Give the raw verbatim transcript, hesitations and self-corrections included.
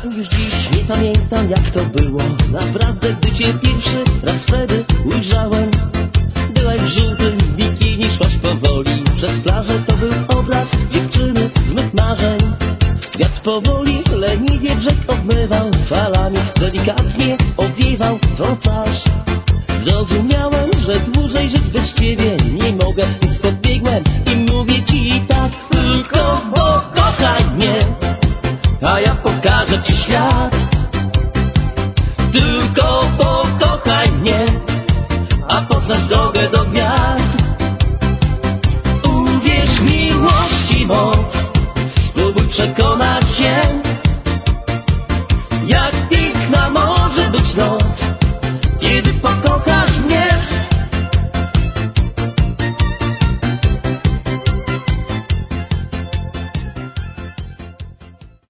Już dziś nie pamiętam, jak to było. Naprawdę, gdy cię pierwszy raz wtedy ujrzałem, byłaś w żółtym bikini, szłaś powoli przez plażę. To był obraz dziewczyny z mych marzeń. Wiatr powoli, leniwie brzeg obmywał falami, delikatnie owiewał twą twarz. Zrozumiałem, że dłużej żyć bez ciebie nie mogę, więc podbiegłem i mówię ci tak: tylko bo kochaj mnie, a ja pokażę ci